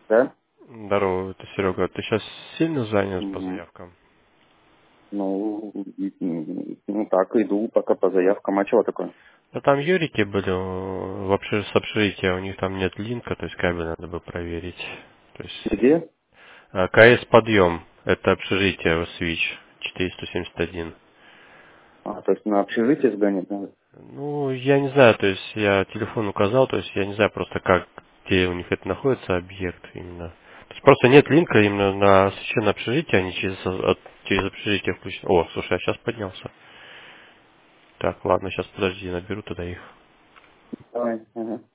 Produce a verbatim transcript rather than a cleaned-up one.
Да? Здорово, это Серега. Ты сейчас сильно занят по Мгм. заявкам? Ну, и- и- ну так, иду пока по заявкам. А чего такое? Да там Юрики были э, в общежитии, с общежития, у них там нет линка, то есть кабель надо бы проверить. То есть Где? э, КС подъем, это общежитие Свич четыреста семьдесят один. А, то есть на общежитие сгонять надо? Ну, я не знаю, то есть я телефон указал, то есть я не знаю просто как, где у них это находится, объект именно. То есть просто нет линка именно на священное общежитие, они через, от- через общежитие включены. О, слушай, я сейчас поднялся. Так, ладно, сейчас подожди, наберу тогда их. Давай. Ага.